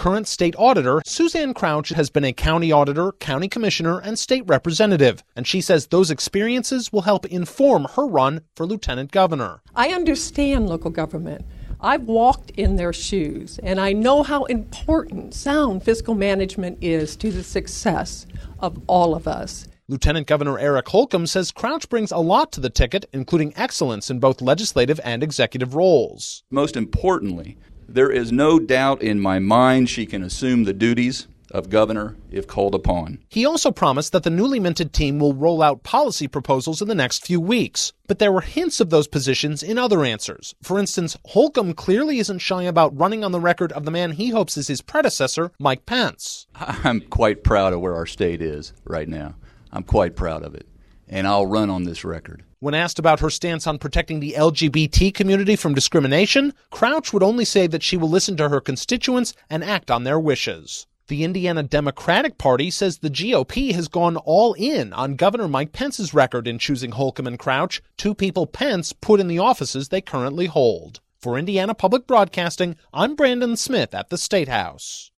current state auditor, Suzanne Crouch has been a county auditor, county commissioner, and state representative, and she says those experiences will help inform her run for lieutenant governor. I understand local government. I've walked in their shoes, and I know how important sound fiscal management is to the success of all of us. Lieutenant Governor Eric Holcomb says Crouch brings a lot to the ticket, including excellence in both legislative and executive roles. Most importantly, there is no doubt in my mind she can assume the duties of governor if called upon. He also promised that the newly minted team will roll out policy proposals in the next few weeks. But there were hints of those positions in other answers. For instance, Holcomb clearly isn't shy about running on the record of the man he hopes is his predecessor, Mike Pence. I'm quite proud of where our state is right now. I'm quite proud of it, and I'll run on this record. When asked about her stance on protecting the LGBT community from discrimination, Crouch would only say that she will listen to her constituents and act on their wishes. The Indiana Democratic Party says the GOP has gone all in on Governor Mike Pence's record in choosing Holcomb and Crouch, two people Pence put in the offices they currently hold. For Indiana Public Broadcasting, I'm Brandon Smith at the State House.